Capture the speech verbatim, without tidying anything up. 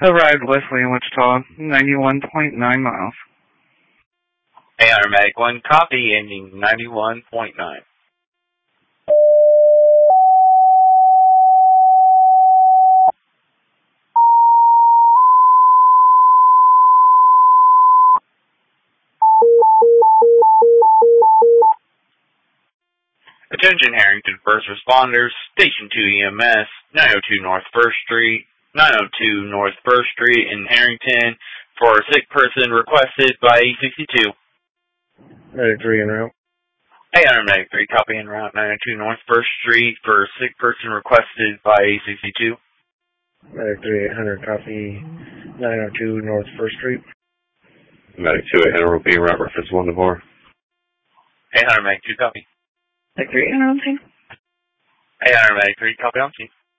Arrived Wesley in Wichita, ninety-one point nine miles. A Automatic one, copy, ending ninety-one point nine. Attention Harrington First Responders, Station two E M S, nine oh two North first Street, nine oh two North first Street in Harrington for a sick person requested by E sixty-two. Medic three en route. Hey, I'm Medic three, copy en route, nine oh two North first Street for a sick person requested by E sixty-two. Medic three eight hundred, copy, nine oh two North first Street. Medic two eight hundred, being route reference one to four. Hey, Hunter Medic two, copy. Medic three, and on scene. Hey, Hunter Medic three, copy on scene.